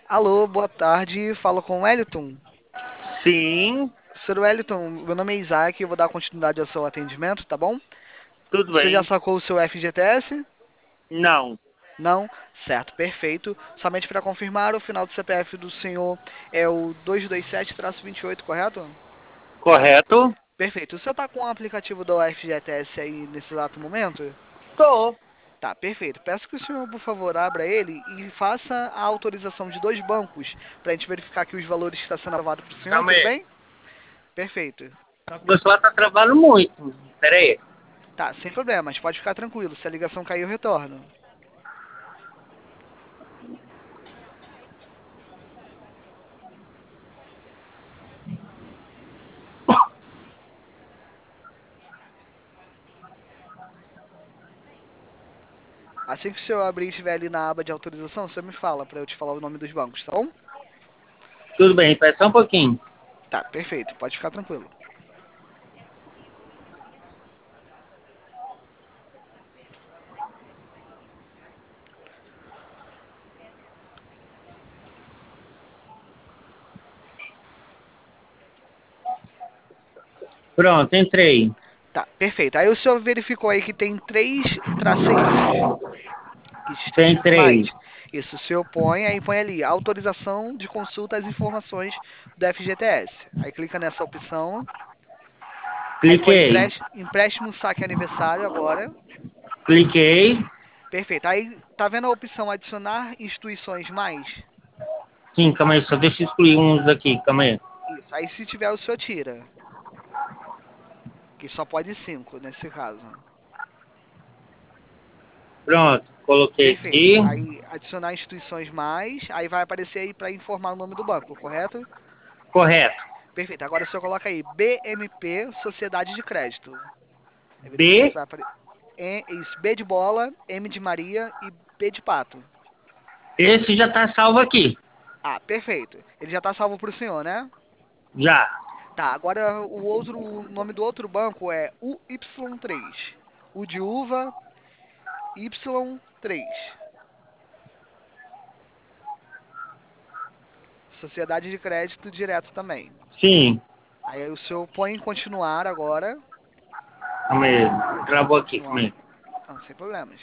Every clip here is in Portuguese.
Alô, boa tarde. Falo com o Wellington. Sim, Sr. Wellington, meu nome é Isaac e eu vou dar continuidade ao seu atendimento, tá bom? tudo Você já bem. sacou o seu FGTS? Não, Não? Certo, perfeito. Somente para confirmar, o final do CPF do senhor é o 227-28, correto? correto? Perfeito. O senhor está com o aplicativo do FGTS aí nesse exato momento? Tô. Tá, perfeito. Peço que o senhor, por favor, abra ele e faça a autorização de dois bancos para a gente verificar aqui os valores que está sendo aprovado para o senhor, Calma tudo aí. bem? Perfeito. Só que meu celular tá travando muito. Pera aí. Tá, sem problemas, pode ficar tranquilo. Se a ligação cair, eu retorno. Assim que o senhor abrir e estiver ali na aba de autorização, você me fala pra eu te falar o nome dos bancos, tá bom? Tudo bem, espera só um pouquinho. Tá, perfeito, pode ficar tranquilo. Pronto, entrei. Tá, perfeito. Aí o senhor verificou aí que tem três tracinhos que Tem escrito mais. três. Isso, o senhor põe, aí põe ali, autorização de consulta às informações do FGTS. Aí clica nessa opção, aí põe Cliquei. empréstimo saque aniversário agora. Cliquei. Perfeito. Aí tá vendo a opção adicionar instituições mais? Sim, calma aí, só deixa eu excluir uns aqui, calma aí. Isso. Aí se tiver o senhor tira, que só pode cinco nesse caso. Pronto, coloquei Perfeito. aqui. Aí adicionar instituições mais, aí vai aparecer aí para informar o nome do banco, correto? Correto. Perfeito. Agora o senhor coloca aí BMP Sociedade de Crédito. Aí verifica se B, vai aparecer. Isso, B de bola, M de Maria e P de pato. esse já tá salvo aqui. Ah, perfeito. Ele já está salvo para o senhor, né? Já. Tá, agora o nome do outro banco é UY3. U de uva, Y3. Sociedade de crédito direto também. Sim. Aí o senhor põe em continuar agora. Calma aí. Travou aqui, calma Continuar. aí. Não, sem problemas.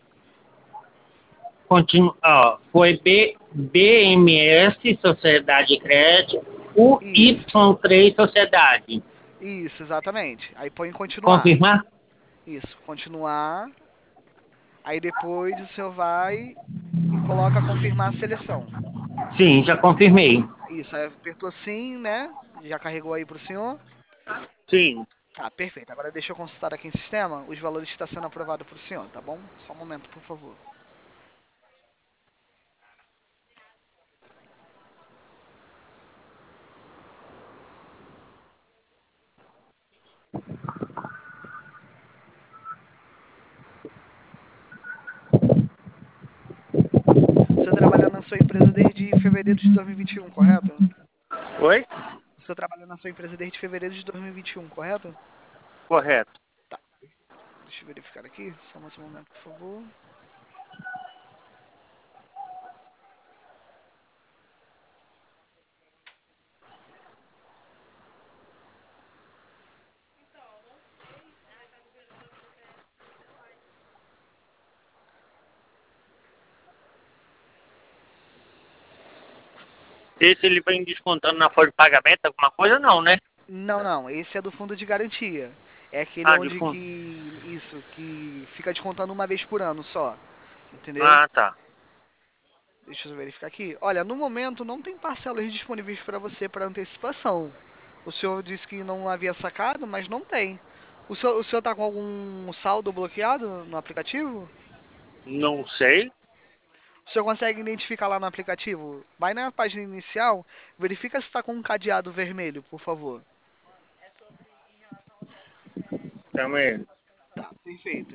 Ó, foi BMS, Sociedade de Crédito, o y Isso. três Sociedade. Isso, exatamente. Aí põe em continuar. Confirmar? Isso, continuar. Aí depois o senhor vai e coloca confirmar a seleção. Sim, já confirmei. Isso, aí apertou sim, né? Já carregou aí pro senhor. Sim. Tá, perfeito. Agora deixa eu consultar aqui em sistema os valores que está sendo aprovado pro senhor, tá bom? Só um momento, por favor. O senhor trabalha na sua empresa desde fevereiro de 2021, correto? Oi? O senhor trabalha na sua empresa desde fevereiro de 2021, correto? Correto. Tá, deixa eu verificar aqui. Só mais um momento, por favor. Esse ele vem descontando na folha de pagamento, alguma coisa não, né? Não, não. Esse é do fundo de garantia. É aquele Ah, de onde fundo. que. Isso, que fica descontando uma vez por ano só. Entendeu? Ah, tá. Deixa eu verificar aqui. Olha, no momento não tem parcelas disponíveis para você para antecipação. O senhor disse que não havia sacado, mas não tem. O senhor tá com algum saldo bloqueado no aplicativo? Não sei. O senhor consegue identificar lá no aplicativo? Vai na página inicial, verifica se está com um cadeado vermelho, por favor. Calma aí. Tá, perfeito.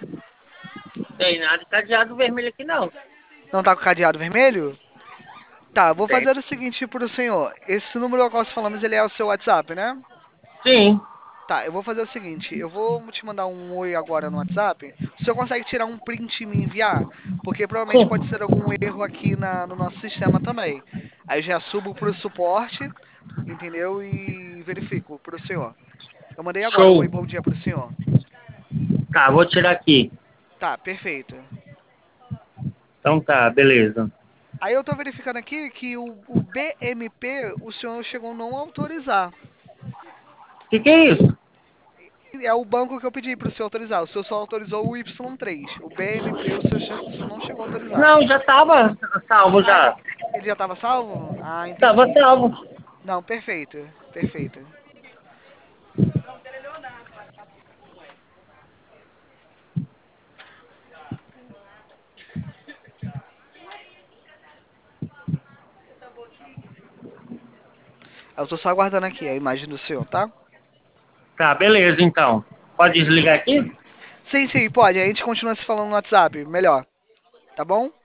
Tem nada de cadeado vermelho aqui não. Não tá com cadeado vermelho? Tá, vou fazer o seguinte pro senhor. Esse número ao qual nós falamos, ele é o seu WhatsApp, né? Sim, Tá, eu vou fazer o seguinte, eu vou te mandar um oi agora no WhatsApp. O senhor consegue tirar um print e me enviar? Porque provavelmente pode sim. ser algum erro aqui no nosso sistema também. Aí já subo pro suporte, entendeu? E verifico pro senhor. Eu mandei agora um oi, Show. bom dia pro senhor. Tá, vou tirar aqui. Tá, perfeito. Então tá, beleza. Aí eu tô verificando aqui que o BMP o senhor chegou a não autorizar. Que é isso? É o banco que eu pedi pro senhor autorizar. O senhor só autorizou o Y3. O BMP o senhor não chegou a autorizar. Não, já tava salvo Ah, já. ele já estava salvo? Ah, Tava entendi. salvo. Não, perfeito, perfeito. Eu tô só aguardando aqui a imagem do senhor, tá? Tá, beleza então. Pode desligar aqui? Sim, sim, pode. Aí a gente continua se falando no WhatsApp. Melhor, tá bom?